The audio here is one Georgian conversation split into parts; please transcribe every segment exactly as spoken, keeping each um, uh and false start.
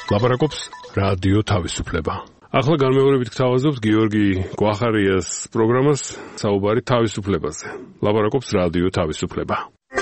ლაპარაკობს რადიო თავისუფლება. ახლა განმეორებით გთავაზობთ გიორგი გვახარიას პროგრამას საუბარი თავისუფლებაზე. ლაპარაკობს რადიო თავისუფლება.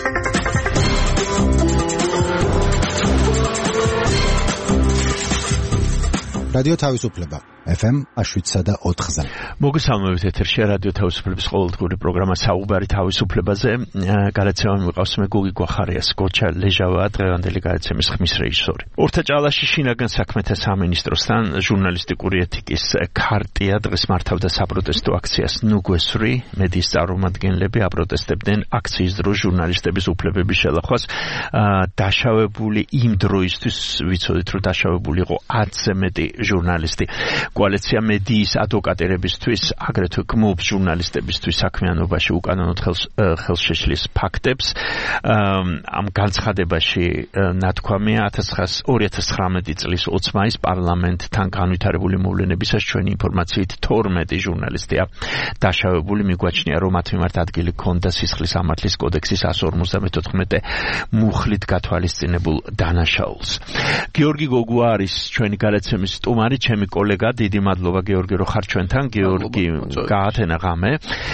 რადიო თავისუფლება ეფ ემ შვიდსა და ოთხზე. მოგესალმებით ეთერში რადიო თავისუფლების ყოველდღიური პროგრამა საუბარი თავისუფლებაზე. გადაცემა მიყავს მე გოგი გვახარიას, გოჩა ლეჟავა დღევანდელი გადაცემის ხმის რეჟისორი. ორთაჭალაში შინაგან საქმეთა სამინისტროსთან ჟურნალისტიკური ეთიკის ქარტია დღეს მართავდა საპროტესტო აქციას ნუგვესური. მედიის წარმომადგენლები აპროტესტებდნენ აქციის დროს ჟურნალისტების უფლებების შელახვას. დაშავებული იმ დროისთვის ვიცოდით რომ დაშავებული იყო ათზე მეტი ჟურნალისტი. კოალიცია მედიის ადვოკატირებისთვის აგრეთვე გმობს ჟურნალისტებისთვის საქმიანობაში უკანონოდ ხელშეშლის ფაქტებს. ამ განცხადებაში ნათქვამია ორი ათას ცხრამეტი წლის ოცი მაისს პარლამენტთან განვითარებული მოვლენებისას ჩვენი ინფორმაციით თორმეტი ჟურნალისტია დაშავებული. მიგვაჩნია რომ მათ მიმართ ადგილი ჰქონდა სისხლის სამართლის კოდექსის εκατს ორმოცდამეთოთხმეტე მუხლით გათვალისწინებულ დანაშაულს. გიორგი გოგუა არის ჩვენი გადაცემის სტუმარი, ჩემი კოლეგა. დიდი მადლობა გიორგი რომ ხარ ჩვენთან. გიორგი გაათენა ღამე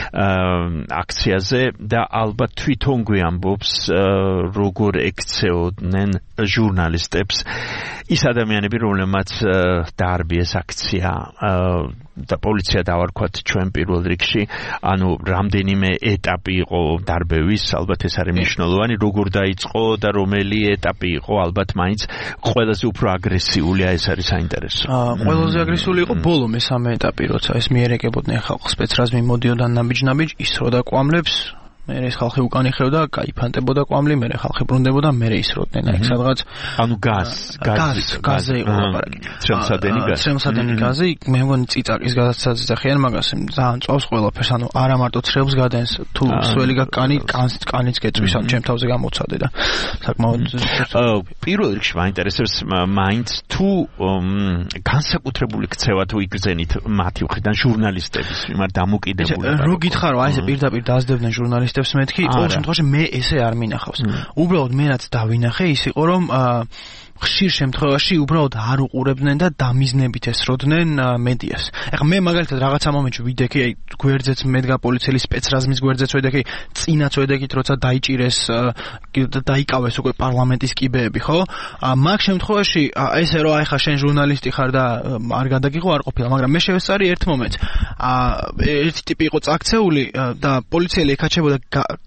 აქციაზე და ალბათ თვითონ გვიამბობს როგორ ექცეოდნენ ჟურნალისტებს ის ადამიანები რომლებმაც დაარბიეს აქცია და პოლიცია დავარქვათ ჩვენ პირველ რიგში. ანუ რამდენიმე ეტაპი იყო დარბევის, ალბათ ეს არის მნიშვნელოვანი, როგორ დაიწყო და რომელი ეტაპი იყო, ალბათ მაინც ყველაზე უფრო აგრესიულია, ეს არის საინტერესო. ყველაზე აგრესიული იყო ბოლო მესამე ეტაპი, როცა ეს მიერეკებოდნენ ხალხს, სპეცრაზმი მოდიოდა ნაბიჯ-ნაბიჯ, ისროდა კვამლებს, მერე ხალხი უკან იხრევდა, გაიფანტებოდა კვამლი, მერე ხალხი ბრუნდებოდა, მერე ისროდნენ აი სადღაც. ანუ გაზ, გაზ, გაზზე იყო ლაპარაკი. ცრემლსადენი გაზი. ცრემლსადენი გაზი, მე მგონი წიწაკის გადაცემას ძახიან მაგას, ძალიან წავს ყველაფერს, ანუ არა მარტო ცრემლს გადენს, თუ სველი გაკანი, კანს კანიც გეწვის, ანუ ჩემ თავზე გამოცადე და საკმაოდ პირველ რიგში მაინტერესებს მაინც თუ განსაკუთრებული ქცევა თუ იგრძენით მათი მხრიდან ჟურნალისტების მიმართ დამოკიდებულება. რო გითხარო, აი ესე პირდაპირ დაასდებდნენ ჟურნალისტებს მეთქი, ყოველ შემთხვევაში მე ესე არ მინახავს. უბრალოდ მე რაც დავინახე ის იყო რომ ხშირ შემთხვევაში უბრალოდ არ უყურებდნენ და დამიზნებით ესროდნენ მედიას. ეხლა მე მაგალითად რაღაცა მომენტში ვიდექი, აი გვერდზეც მედგა პოლიციელი სპეცრაზმის გვერდზეც ვიდექი, წინაც ვიდექით როცა დაიჭირეს დაიკავეს უკვე პარლამენტის კიბეები, ხო? მაგ შემთხვევაში ესე რომ აი ხა შენ ჟურნალისტი ხარ და არ გადაგიღო არ ყოფილა, მაგრამ მე შევესწარი ერთ მომენტს. ერთი ტიპი იყო წაქცეული და პოლიციელი ეკაჩებოდა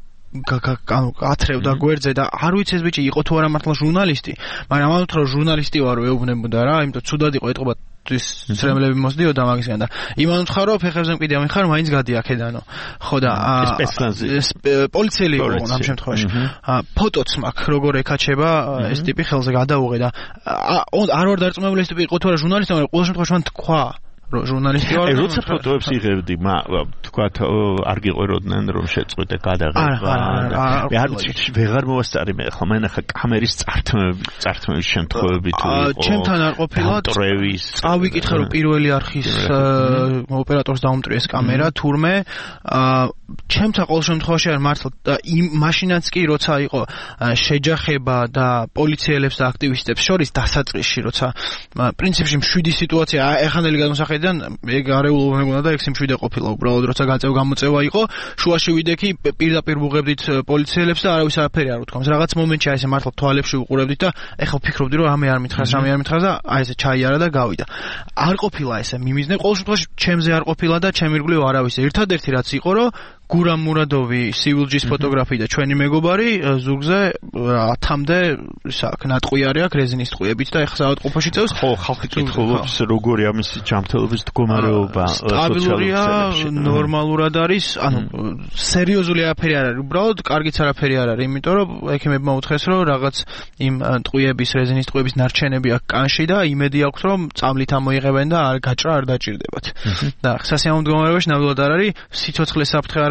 ათრევდა გვერდზე და არ ვიცი ეს ბიჭი იყო თუ არა მართლა ჟურნალისტი, მაგრამ ამათ რომ ჟურნალისტი ვარო ეუბნებოდა რა, იმიტომ ცუდად იყო ეთყობა ის ცრემლები მოსდიოდა მაგისგან და იმანოთ ხარო ფეხებზე მყიდე ამიხარ მაინც გადი აქედანო. ხო და პოლიციელი იყო ამ შემთხვევაში. ფოტოც მაქვს როგორ ეკაჩება ეს ტიპი ხელზე გადაუღე და არ ვარ დარწმუნებული ეს ტიპი იყო თუ არა ჟურნალისტი, მაგრამ ყოველ შემთხვევაში მან თქვა ჟურნალისტი ვარ. აი როცა ფოტოებს იღებდი, თქვათ არ გიყვიროდნენ რომ შეწყვიტე გადაღება. მე არ ვიცი, ვეღარ მოვასწარი მე ხომ მენახა კამერის წართმევები, წართმევის შემთხვევები თუ იყო. ჩემთან არ ყოფილა. ტრევის. წავიკითხე რომ პირველი არხის ოპერატორს დაუმტრიეს კამერა, თურმე ჩემთან ყოველ შემთხვევაში არ მართლა იმ მაშინაც კი როცა იყო შეჯახება და პოლიციელებს და აქტივისტებს შორის დასაწყისში, როცა პრინციპში მშვიდი სიტუაცია ეხანელი გადმოსახედიდან მე გარეულობა მეგონა და ექვსი მშვიდე ყოფილა უბრალოდ როცა გაწევ გამოწევა იყო, შუაში ვიდექი პირდაპირ ვუღებდით პოლიციელებს და არავის არაფერი არ უთქვამს. რაღაც მომენტში აი ესე მართლა თვალებში უყურებდით და ეხლა ვფიქრობდი რომ რამე არ მითხრას, რამე არ მითხრას და აი ესე ჩაიარა და გავიდა. არ ყოფილა ესე მიმიზნე, ყოველ შემთხვევაში ჩემზე არ ყოფილა და ჩემ ირგვლივ არავის. ერთადერთი რაც იყო რომ გურამ მურადოვი, სივილჯის ფოტოგრაფი და ჩვენი მეგობარი ზურგზე ათამდე საკ ნატყვიარი აქვს რეზინის ტყვიებით და ეხლა საავადმყოფოში წევს. ხო, ხალხი კითხულობს როგორი ამისი ჯანმრთელობის მდგომარეობა სტაბილურია, ნორმალურად არის, ანუ სერიოზული არაფერი არ არის, უბრალოდ კარგიც არაფერი არ არის, იმიტომ რომ ექიმებმა უთხრეს რომ რაღაც იმ ტყვიების, რეზინის ტყვიების ნარჩენები აქვს კანში და იმედი აქვს რომ წამლით ამოიღებენ და არ გაჭრა არ დაჭირდებათ. და სასიამოვნო მდგომარეობაში ნამდვილად არ არის, სიცოცხლე საფრთხე არ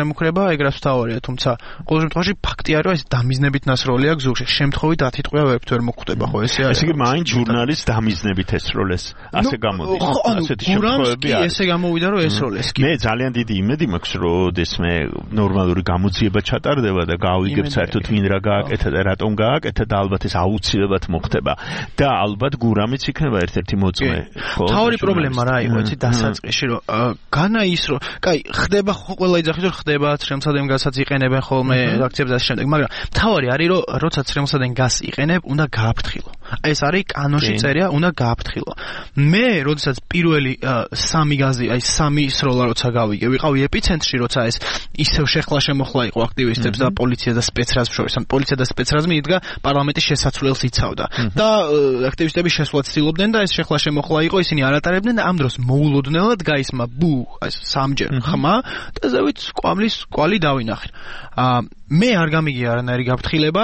მუქრება, ეგრაც თავარია, თუმცა ყოველ შემთხვევაში ფაქტია, რომ ეს დამიზნებით ნასროლია გზურში. შემთხვევით ათიტყვია ვერაფერ ვერ მოხდება, ხო ესე არის. ესე იგი მაინც ჟურნალისტს დამიზნებით ესროლეს. ასე გამოდის. ასეთი შემთხვევები არის. ესე გამოვიდა, რომ ესროლეს კი. მე ძალიან დიდი იმედი მაქვს, რომ ესმე ნორმალური გამოძიება ჩატარდება და გავიგებ საერთოდ ვინ რა გააკეთა და რატომ გააკეთა და ალბათ ეს აუცილებლად მოხდება. და ალბათ გურამიც იქნება ერთ-ერთი მოწმე, ხო? თავი პრობლემა რა იყო, იცი დასაწყისში, რომ განა ის რომ, კაი, ხდება ყველა იძახის რომ ხდება ცრემლსადენგასაც იყენებენ ხოლმე აქციებზე და შემდეგ, მაგრამ თავი არის რომ როცა ცრემლსადენგას იყენებ, უნდა გააფრთხილო. ეს არის კანონში წერია, უნდა გააფრთხილო. მე, როდესაც პირველი სამი გაზი, აი სამი სროლა როცა გავიგე, ვიყავი ეპიცენტრში, როცა ეს ისევ შეხლა შემოხლა იყო აქტივისტებს და პოლიცია და სპეცრაზ შორის, ან პოლიცია და სპეცრაზმი იდგა პარლამენტის შესასვლელს იცავდა. და აქტივისტები შესვლა ცდილობდნენ და ეს შეხლა შემოხლა იყო, ისინი არ ატარებდნენ და ამ დროს მოულოდნელად გაისმა ბუ, ეს სამჯერ ხმა და ზევით კვამლის კვალი დავინახე. მე არ გამიგია არანაირი გაფრთხილება,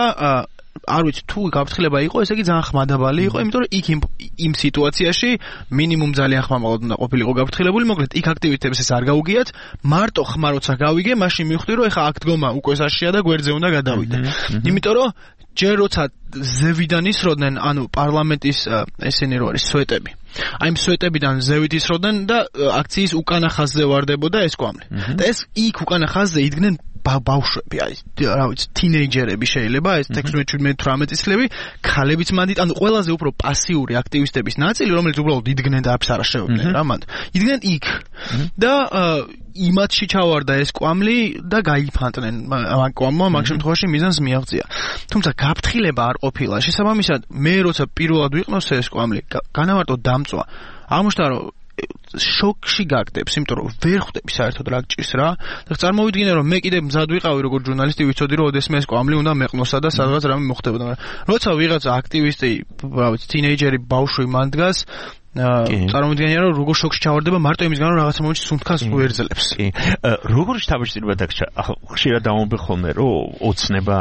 არ ვიცი თუ გაფრთხილება იყო, ესე იგი ძალიან ხმადაბალი იყო, იმიტომ რომ იქ იმ სიტუაციაში მინიმუმ ძალიან ხმამაღლად უნდა ყოფილიყო გაფრთხილებული, მოკლედ იქ აქტივისტებს ეს არ გაუგიათ, მარტო ხმა როცა გავიგე, მაშინ მივხვდი რომ ეხა აქ დგომა უკვე საშია და გვერდზე უნდა გადავიდე. იმიტომ რომ ჯერ როცა ზევიდან ისროდნენ, ანუ პარლამენტის ესენი რო არის სვეტები. აი იმ სვეტებიდან ზევით ისროდნენ და აქციის უკანა ხაზზე ვარდებოდა ეს კვამლი. და ეს იქ უკანა ხაზზე იდგნენ ბავშვები, აი რა ვიცი, თინეიჯერები შეიძლება, ეს ექვსმეტ შვიდმეტ თვრამეტი წლები, ქალებიც მანდით, ანუ ყველაზე უფრო პასიური აქტივისტების ნაწილი, რომელიც უბრალოდ იდგნენ და არც არ შეუდნენ რა მანდ. იდგნენ იქ. და იმათში ჩავარდა ეს კვამლი და გაიფანტნენ ამ კვამმა, მაგ შემთხვევაში მიზანს მიაღწია. თუმცა გაფრთხილება არ ყოფილა. შესაბამისად, მე როცა პირველად ვიყნოსე ეს კვამლი, განავარტო დამწვა. აღმოჩნდა რომ შოკში გაგდებს, იმიტომ რომ ვერ ხვდები საერთოდ რა გჭირს რა. და წარმოვიდგინე რომ მე კიდე მზად ვიყავი როგორც ჟურნალისტი, ვიცოდი რომ ოდესმე ეს კვამლი უნდა მეყნოსა და სადღაც რამე მოხდებოდა, მაგრამ როცა ვიღაცა აქტივისტი, რა ვიცი, თინეიჯერი ბავშვი მან დგას, წარმოვიდგენია რომ როგორ შოკში ჩავარდება მარტო იმის გამო რაღაცა მომენტში სუნთქას უერძლებს. კი. როგორ შთაბეჭდილება დაგჭა? ახლა ხშირად დავამბე ხოლმე რომ ოცნება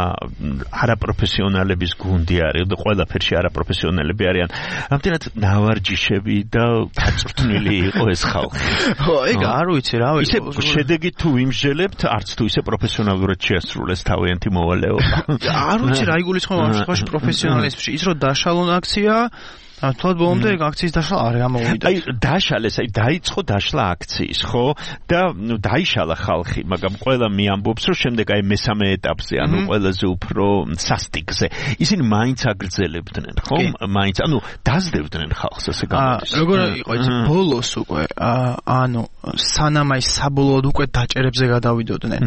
არაპროფესიონალების გუნდი არის და ყველაფერში არაპროფესიონალები არიან. ამდენად ნავარჯიშები და გაწვრთნილი იყო ეს ხალხი. ხო, ეგ არ ვიცი რა ვიცი. ისე შედეგი თუ იმსჯელებთ, არც თუ ისე პროფესიონალურად შეასრულეს თავიანთი მოვალეობა. არ ვიცი რა იგულისხმება ამ შემთხვევაში პროფესიონალიზმში. ის რომ დაშალონ აქცია თვალ ბოლომდე აქციის დაშლა არ გამოვიდა. აი დაშალეს, აი დაიწყო დაშლა აქციის, ხო? და ნუ დაიშალა ხალხი, მაგრამ ყველა მიამბობს, რომ შემდეგ აი მესამე ეტაპზე, ანუ ყველაზე უფრო სასტიკზე, ისინი მაინც აგრძელებდნენ, ხო? მაინც, ანუ დაძდებდნენ ხალხს, ასე გამოდის. როგორ იყო ეს ბოლოს უკვე, ანუ სანამ აი საბოლოოდ უკვე დაჭერებზე გადავიდოდნენ.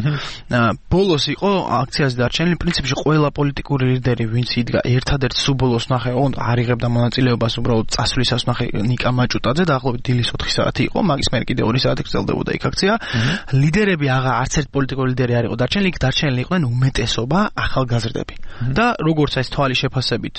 ბოლოს იყო აქციაზე დარჩენილი, პრინციპში ყველა პოლიტიკური ლიდერი, ვინც იდგა ერთადერთ სულ ბოლოს ნახე, ოღონდ არ იღებდა მონაწილეობას უბრალოდ წასვლისას ნახე ნიკა მაჭუტაძე, დაახლოებით დილის ოთხი საათი იყო, მაგის მერე კიდე ორი საათი გრძელდებოდა იქ აქცია. ლიდერები აღარ არც ერთ პოლიტიკური ლიდერი არ იყო დარჩენილი, იქ დარჩენილი იყვნენ უმეტესობა ახალგაზრდები. და როგორც ეს თვალი შეფასებით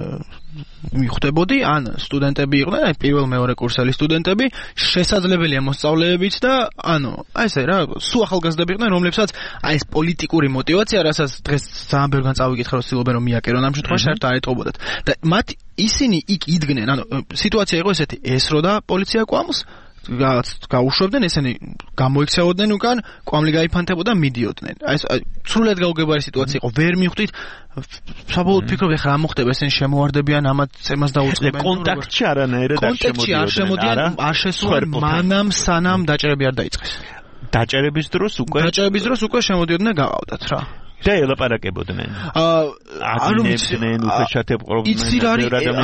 მიხვდებოდი, ან სტუდენტები იყვნენ, აი პირველ მეორე კურსელი სტუდენტები, შესაძლებელია მოსწავლეებიც და ანუ აი ესე რა, სულ ახალგაზრდები იყვნენ, რომლებსაც აი ეს პოლიტიკური мотиваცია, რასაც დღეს ძალიან ბევრგან წავიკითხე, რომ ცდილობენ რომ მიაკერონ ამ შემთხვევაში საერთოდ არ ეტყობოდათ. და მათ ისინი იქ იდგნენ, ანუ სიტუაცია იყო ესეთი, ესროდა პოლიცია კვამლს, გაუშვებდნენ, ესენი გამოიქცეოდნენ უკან, კვამლი გაიფანტებოდა, მიდიოდნენ. აი ეს სრულად გაუგებარი სიტუაცია იყო, ვერ მივხვდით, საბოლოოდ ფიქრობ ეხლა რა მოხდება, ესენი შემოვარდებიან, ამათ ცემას დაუწყებენ. კონტაქტში არანაირად არ შემოდიოდნენ. კონტაქტში არ შემოდიან, არ შესულან მანამ სანამ დაჭერები არ დაიწყეს. დაჭერების დროს უკვე დაჭერების დროს უკვე შემოდიოდნენ, გავავდათ რა. და ელაპარაკებოდნენ. აა არ ვიცი, უხეშათებ ყრობდნენ. იცი რა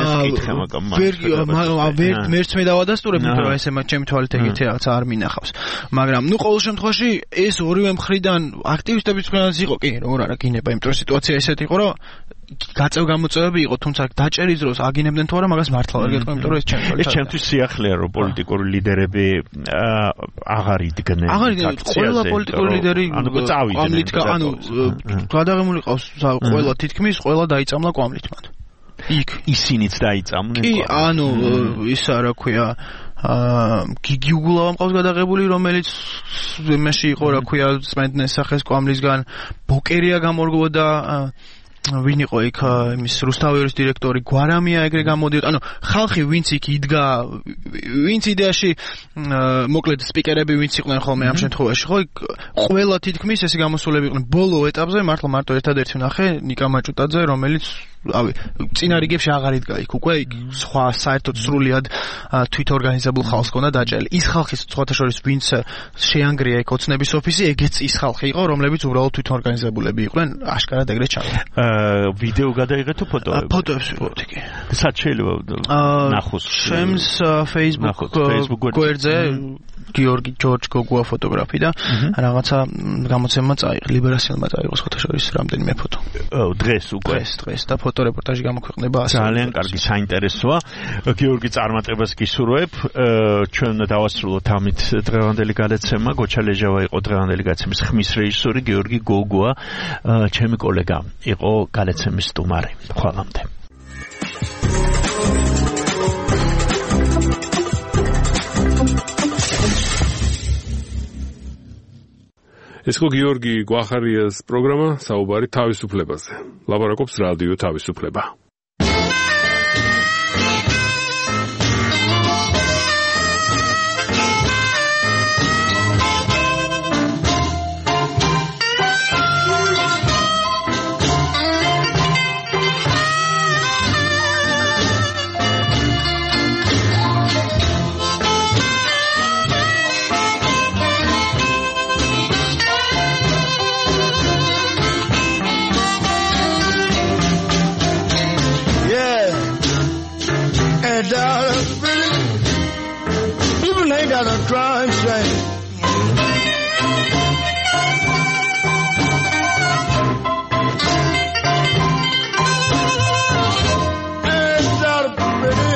არის, მერც მე დავადასტურებ, იმიტომ რომ ესე მათ ჩემი თვალით ეგეთი რაღაც არ მინახავს. მაგრამ ნუ ყოველ შემთხვევაში ეს ორივე მხრიდან აქტივისტების მხრიდან იყო, კი, როგორ არა გინება, იმიტომ რომ სიტუაცია ესეთი იყო, რომ გაწევ გამოწევები იყო, თუმცა დაჭერის დროს აგინებდნენ თუ არა, მაგას მართლა ვერ გეტყვი, იმიტომ რომ ეს ჩემთვის ეს ჩემთვის სიახლეა, რომ პოლიტიკური ლიდერები აღარ იდგნენ. აღარ იდგნენ, ყველა პოლიტიკური ლიდერი წავიდნენ. ანუ გადაღებული ყავს ყველა თითქმის, ყველა დაიწამლა კვამლით მან. იქ ისინიც დაიწამნენ. კი, ანუ ისა რა ქვია, აა გიგი უგულავა მყავს გადაღებული, რომელიც მეში იყო რა ქვია, წმენდნენ სახეს კვამლისგან, ბოკერია გამორგოდა ვინ იყო იქ იმის რუსთავერის დირექტორი გვარამია ეგრე გამოდიოდა. ანუ ხალხი ვინც იქ იდგა, ვინც იდეაში მოკლედ სპიკერები ვინც იყვნენ ხოლმე ამ შემთხვევაში, ხო, ყველა თითქმის ესე გამოსულები იყვნენ. ბოლო ეტაპზე მართლა მარტო ერთადერთი ვნახე ნიკა მაჭუტაძე, რომელიც ავი წინა რიგებში აღარ იდგა იქ უკვე, იქ სხვა საერთოდ სრულიად თვითორგანიზებულ ხალხს ჰქონდა დაჭერილი. ის ხალხის სხვათა შორის ვინც შეანგრია იქ ოცნების ოფისი, ეგეც ის ხალხი იყო, რომლებიც უბრალოდ თვითორგანიზებულები იყვნენ, აშკარად ეგრე ჩავიდა. აა ვიდეო გადაიღეთ თუ ფოტოები? ფოტოებს ვიღებთ იქ. სად შეიძლება ნახოს? შემს Facebook გვერდზე გიორგი ჯორჯ გოგუა ფოტოგრაფი და რაღაცა გამოცემა წაიღო, ლიბერაციელმა წაიღო სხვათა შორის რამდენიმე ფოტო. ო, დღეს უკვე. დღეს, დღეს და ფოტორეპორტაჟი გამოქვეყნება ასე. ძალიან კარგი, საინტერესოა. გიორგი წარმატებას გისურვებ. ჩვენ დავასრულოთ ამით დღევანდელი გადაცემა. გოჩა ლეჟავა იყო დღევანდელი გადაცემის ხმის რეჟისორი, გიორგი გოგუა ჩემი კოლეგა იყო გადაცემის სტუმარი. ხვალამდე. ეს ხო გიორგი გვახარიას პროგრამა საუბარი თავისუფლებაზე. ლაპარაკობს რადიო თავისუფლება. A crime shame. And not pretty.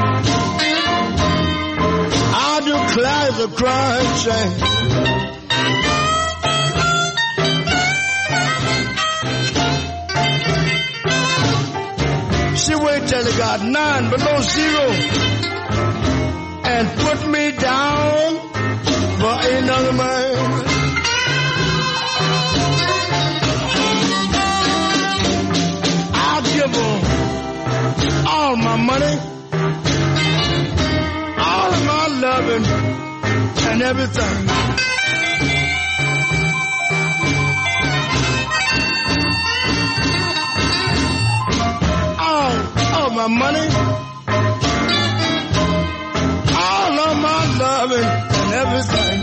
I declare the crime shame. She waited till it got nine below zero and put me down for another man. I'll give her all my money, all of my loving, and everything. All of my money, my loving and everything.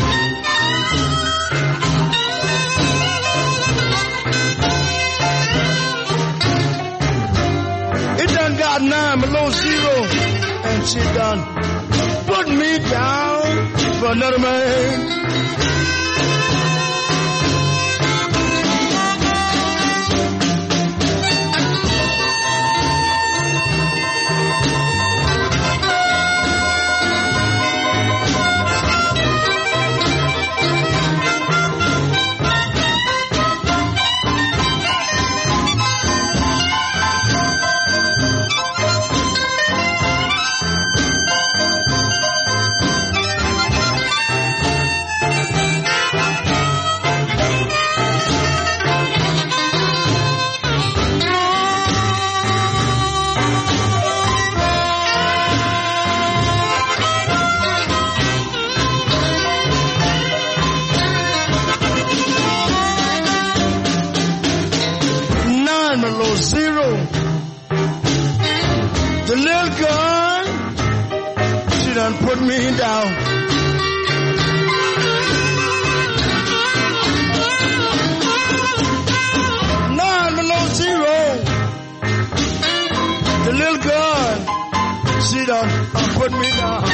It done got nine below zero, and she done put me down for another man. Zero. The little girl, she done put me down. Nine below zero. The little girl, she done put me down.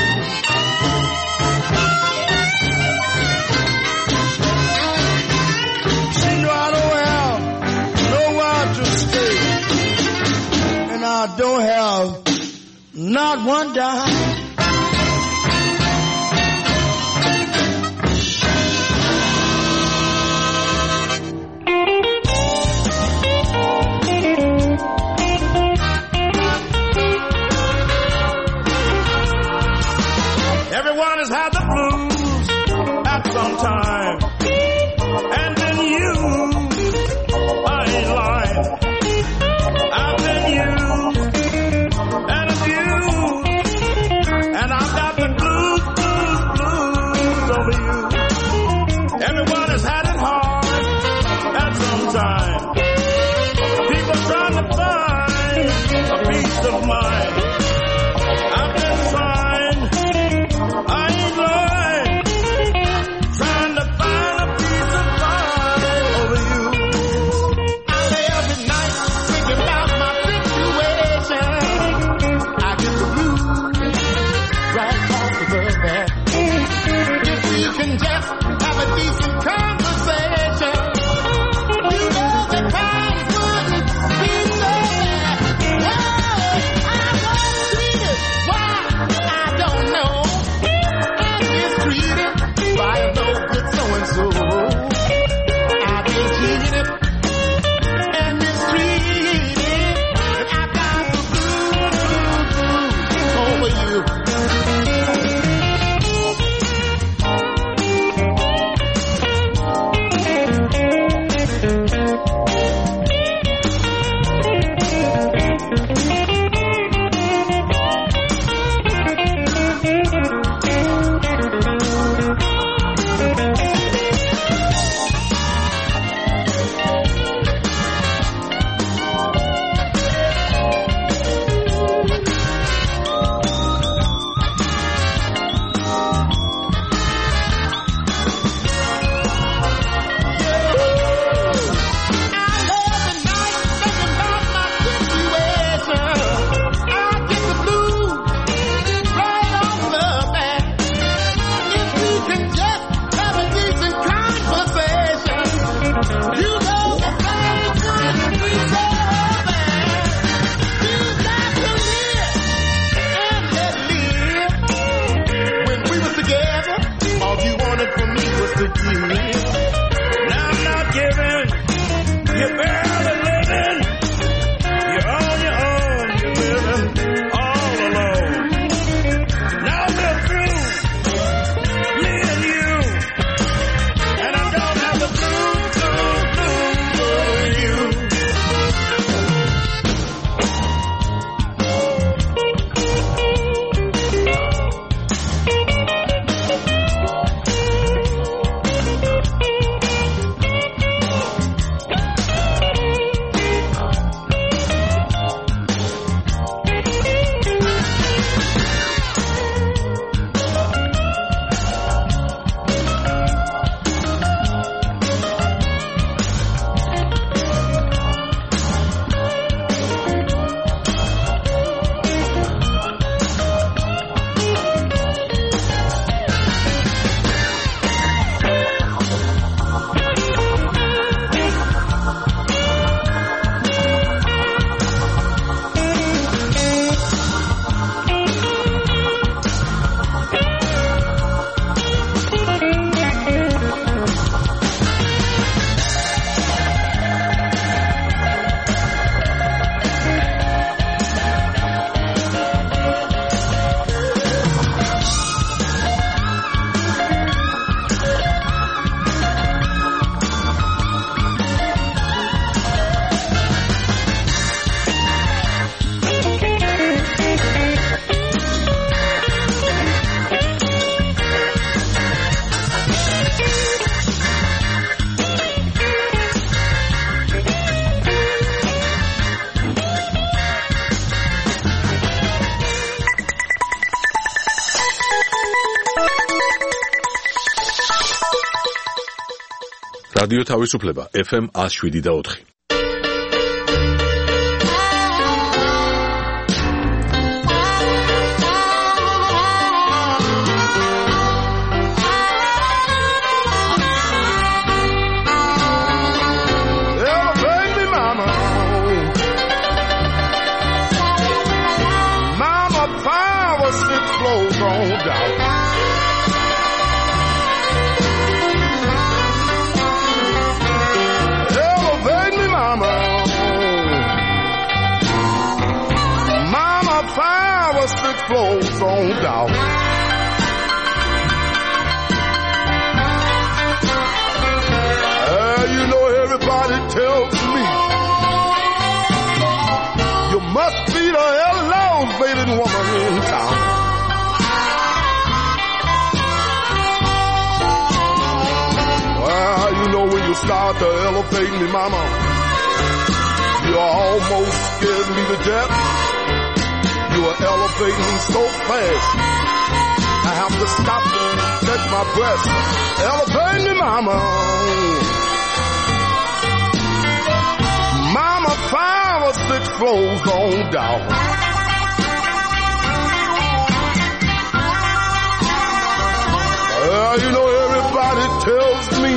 She know I don't have nowhere to stay, and I don't have not one dime. Everyone has had the blues at some time, and then you, I ain't lying. რადიო თავისუფლება ეფ ემ one oh seven და four. Flows on down. Uh, you know everybody tells me you must be the elevated woman in town. Well, you know when you start to elevate me, mama, you almost scared me to death. You are elevating me so fast, I have to stop and catch my breath. Elevate me, mama. Mama, five or six floors on down. Well, you know everybody tells me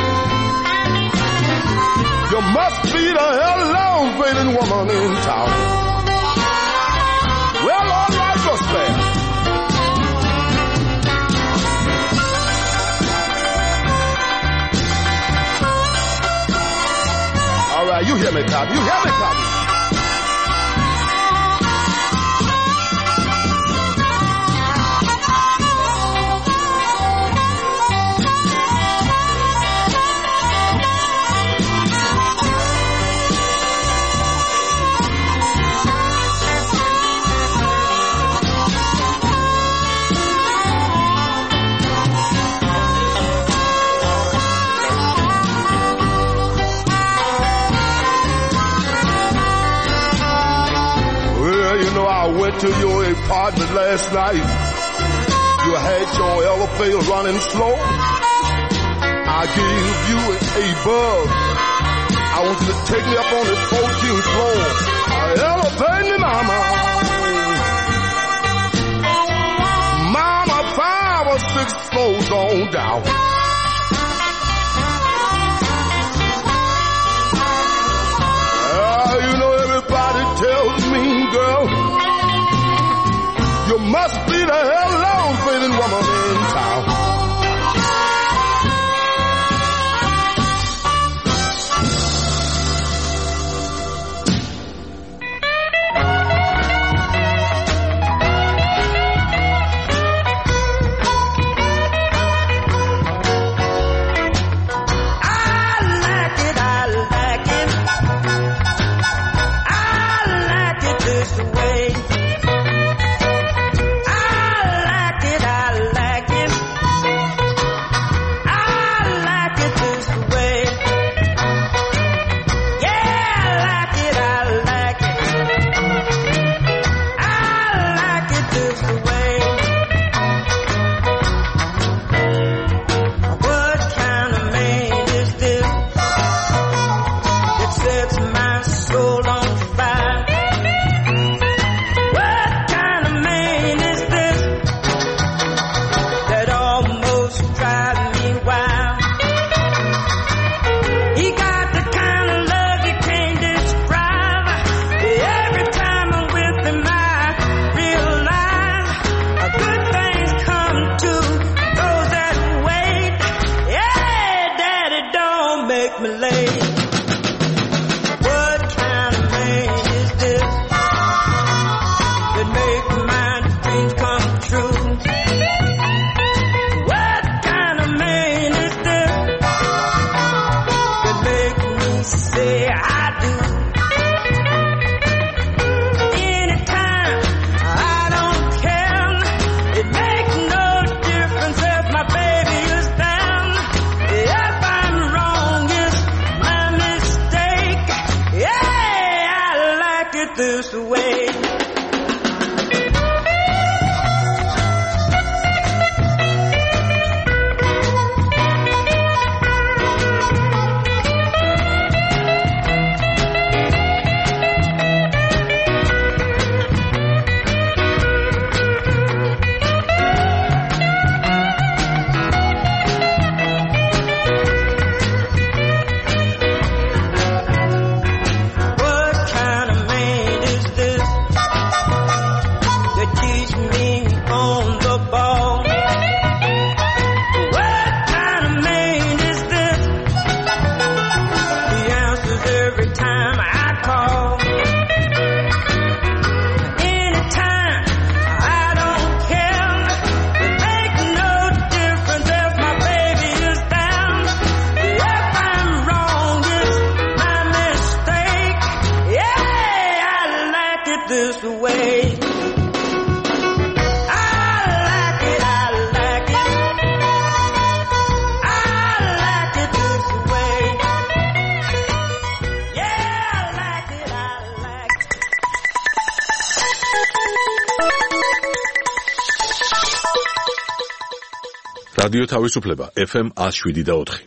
you must be the elevated woman in town. Well, all right, just there. All right, you hear me, Tommy. You hear me, Tommy. To your apartment last night, you had your elevator running slow. I gave you a buzz. I want you to take me up on the fourteenth floor. Elevate me, mama. Mama, five or six floors on down. Uh, you know everybody tells me, girl, you must be the elevated woman in town. This way. this way. რადიო თავისუფლება ეფ ემ one oh seven და four.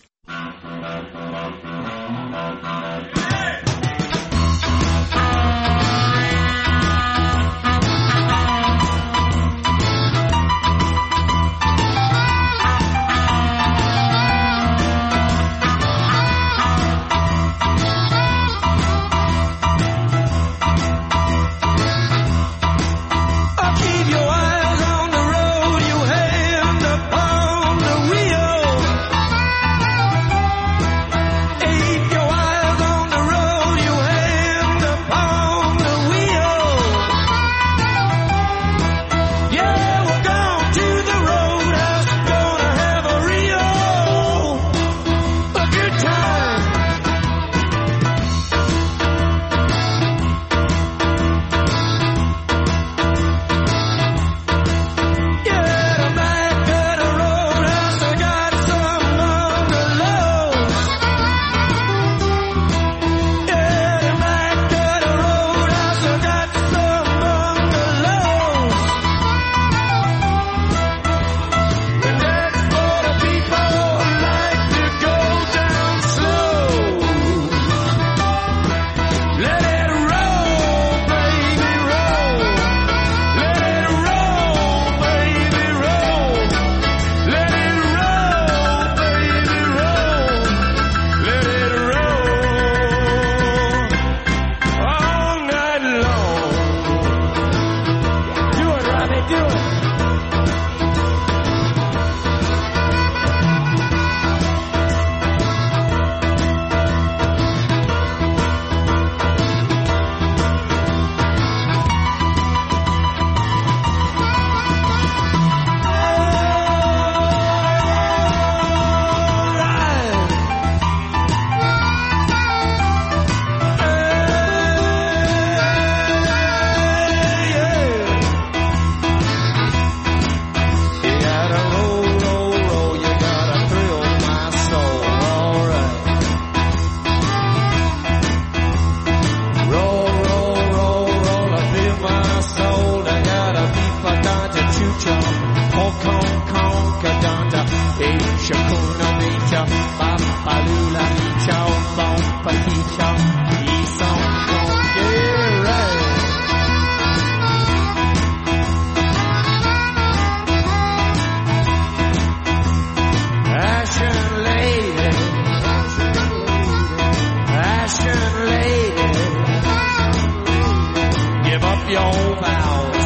Your vow.